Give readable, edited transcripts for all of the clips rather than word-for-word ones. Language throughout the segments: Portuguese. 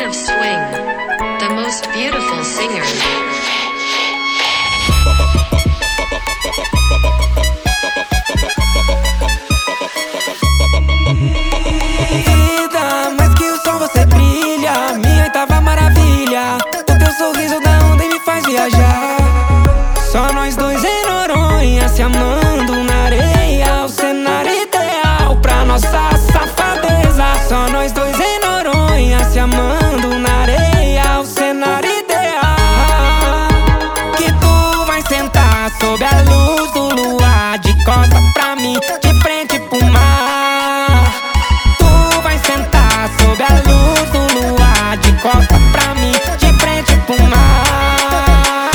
of swing, the most beautiful singer. Vida, mais que o sol você brilha, minha oitava maravilha. O teu sorriso dá onda e me faz viajar. Só nós dois em Noronha, se amando na areia. O cenário ideal pra nossa safadeza. Só nós dois em Noronha, se amando na areia. O cenário ideal. Que tu vai sentar sob a luz do luar, de costa pra mim, de frente pro mar. Tu vai sentar sob a luz do luar, de costa pra mim, de frente pro mar.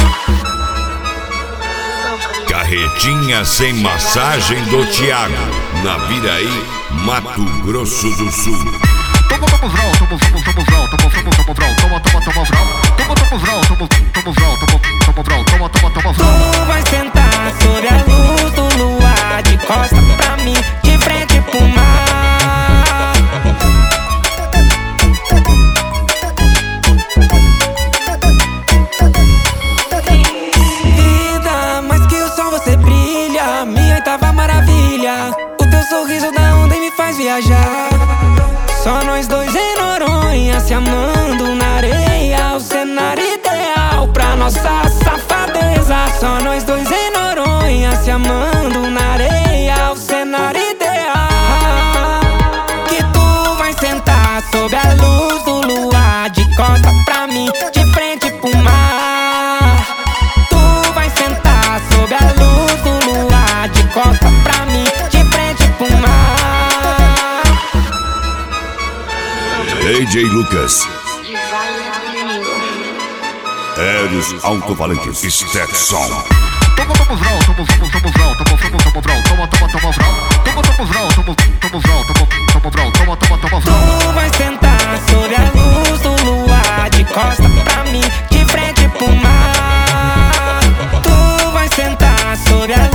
Carretinha sem massagem do Thiago, na Viraí, Mato Grosso do Sul. Tu vai sentar sob a luz do luar, de costa pra mim, de frente pro mar. Vida, mais que o sol você brilha, minha oitava maravilha. O teu sorriso dá onda e me faz viajar. Só nós dois em Noronha, se amando na areia. O cenário ideal pra nossa safadeza. Só nós dois em Noronha, se amando na areia. O cenário ideal. Que tu vai sentar sob a luz do luar, de costa pra mim, de frente pro mar. Tu vai sentar sob a luz do luar, de costa pra mim, de frente pro mar. DJ Lucas, Eros Altofalantes, Stetson. Tu vai sentar sob a luz do luar, de costa pra mim, de frente pro mar. Tu vai sentar sob a